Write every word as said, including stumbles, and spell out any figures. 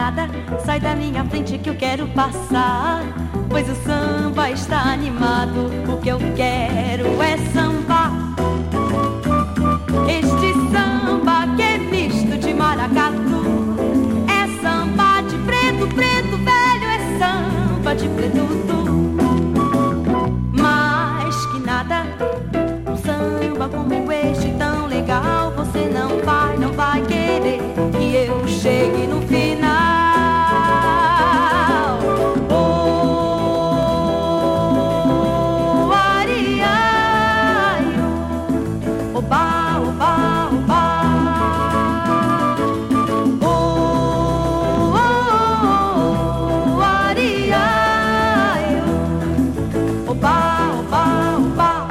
nada, sai da minha frente que eu quero passar. Pois o samba está animado, o que eu quero é sambar. Este samba que é misto de maracatu, é samba de preto, preto velho, é samba de preto tu. Mais que nada, um samba como este tão legal, você não vai, não vai querer que eu chegue no final. Oh, ariaio, oba, oba, oba. Oh, oh, oh, ariaio, oba, oba, oba.